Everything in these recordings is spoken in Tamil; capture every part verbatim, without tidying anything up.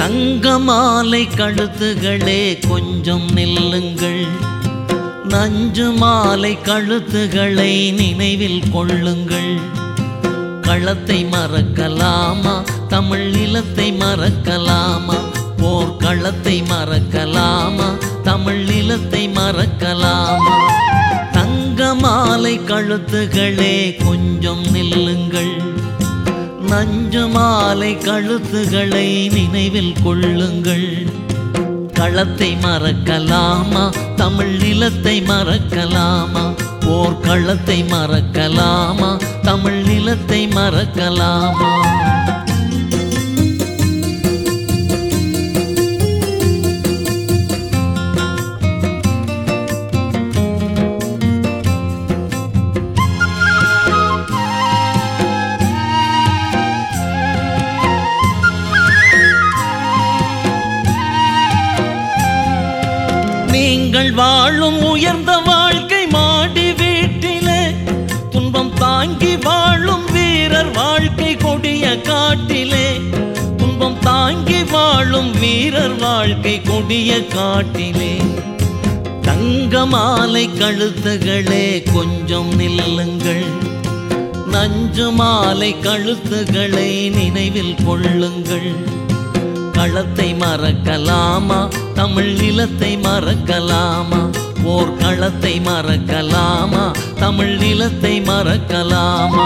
தங்க மாலை கழுத்துகளே கொஞ்சம் நில்லுங்கள். நஞ்சு மாலை கழுத்துகளை நினைவில் கொள்ளுங்கள். களத்தை மறக்கலாமா, தமிழ் நிலத்தை மறக்கலாமா? போர்க்களத்தை மறக்கலாமா, தமிழ் நிலத்தை மறக்கலாமா? தங்க மாலை கழுத்துகளே கொஞ்சம் நில்லுங்கள். நஞ்சு மாலை கழுத்துகளை நினைவில் கொள்ளுங்கள். களத்தை மறக்கலாமா, தமிழ் நிலத்தை மறக்கலாமா? போர்க்களத்தை மறக்கலாமா, தமிழ் நிலத்தை மறக்கலாமா? நீங்கள் வாழும் உயர்ந்த வாழ்க்கை மாடி வீட்டிலே, துன்பம் தாங்கி வாழும் வீரர் வாழ்க்கை கொடிய காட்டிலே. துன்பம் தாங்கி வாழும் வீரர் வாழ்க்கை கொடிய காட்டிலே. தங்க மாலை கழுத்துகளே கொஞ்சம் நில்லுங்கள். நஞ்சு மாலை கழுத்துகளை நினைவில் கொள்ளுங்கள். களத்தை மறக்கலாமா, தமிழ் நிலத்தை மறக்கலாமா? போர்க்களத்தை மறக்கலாமா, தமிழ் நிலத்தை மறக்கலாமா?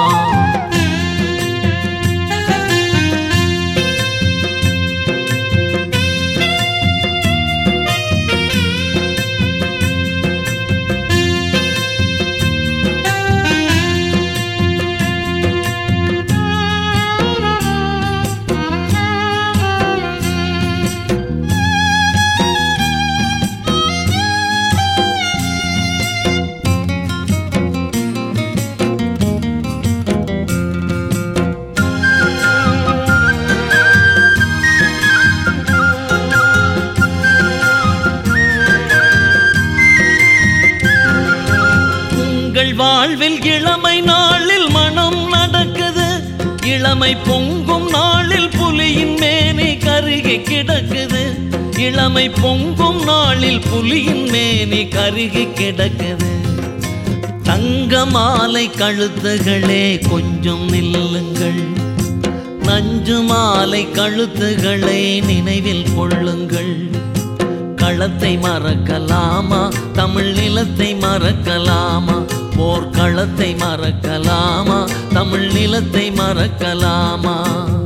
வாழ்வில் இளமை நாளில் மனம் நடக்குது. இளமை பொங்கும் நாளில் புலியின் மேனி கருகி கிடக்குது. இளமை பொங்கும் நாளில் புலியின் மேனி கருகி கிடக்குது. தங்க மாலை கழுத்துகளே கொஞ்சம் நில்லுங்கள். நஞ்சு மாலை கழுத்துகளை நினைவில் கொள்ளுங்கள். களத்தை மறக்கலாமா, தமிழ் நிலத்தை மறக்கலாமா? போர்க்களத்தை மறக்கலாமா, தமிழ் நிலத்தை மறக்கலாமா?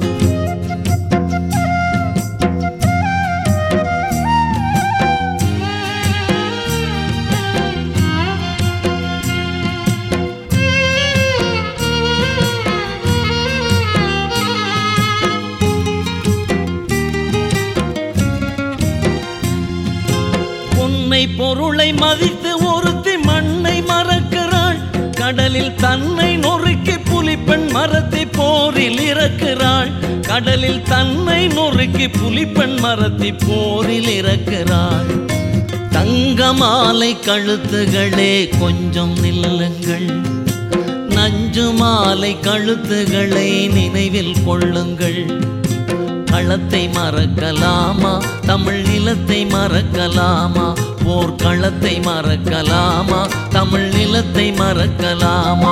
பொன்னை பொருளை மதித்து ஒருத்தி மண்ணை மறக்கிறாள். கடலில் தன்னை நொறுக்கி புலிப்பெண் மரத்தை போரில் இறக்கிறாள். கடலில் தன்னை நொறுக்கி புலிப்பெண் மரத்தை போரில் இறக்கிறாள். தங்க மாலை கழுத்துகளே கொஞ்சம் நில்லுங்கள். நஞ்சு மாலை கழுத்துகளை நினைவில் கொள்ளுங்கள். களத்தை மறக்கலாமா, தமிழ் நிலத்தை மறக்கலாமா? போர்க்களத்தை மறக்கலாமா, தமிழ் நிலத்தை மறக்கலாமா?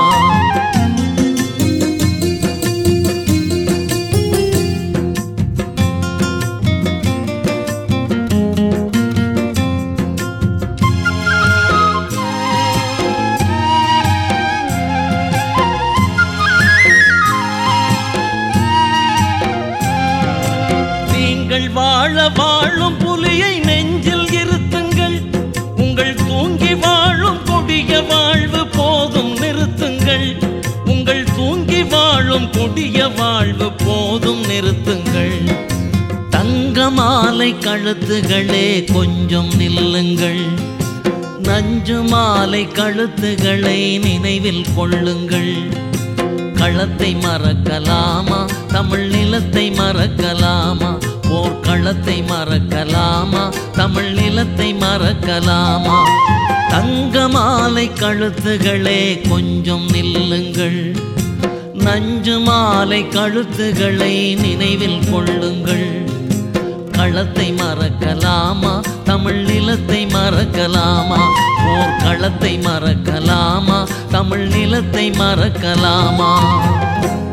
நீங்கள் வாழ வாழும் புலியை நெஞ்சில் இருத்துங்கள். உங்கள் தூங்கி வாழும் கொடிய வாழ்வு போதும் நிறுத்துங்கள். உங்கள் தூங்கி வாழும் கொடிய வாழ்வு போதும் நிறுத்துங்கள். தங்க மாலை கழுத்துகளே கொஞ்சம் நில்லுங்கள். நஞ்சு மாலை கழுத்துகளை நினைவில் கொள்ளுங்கள். களத்தை மறக்கலாமா, தமிழ் நிலத்தை மறக்கலாமா? போர்க்களத்தை மறக்கலாமா, தமிழ் நிலத்தை மறக்கலாமா? தங்க மாலை கழுத்துகளே கொஞ்சம் நில்லுங்கள். நஞ்சு மாலை கழுத்துகளை நினைவில் கொள்ளுங்கள். களத்தை மறக்கலாமா தமிழ் நிலத்தை மறக்கலாமா போர்க்களத்தை மறக்கலாமா தமிழ் நிலத்தை மறக்கலாமா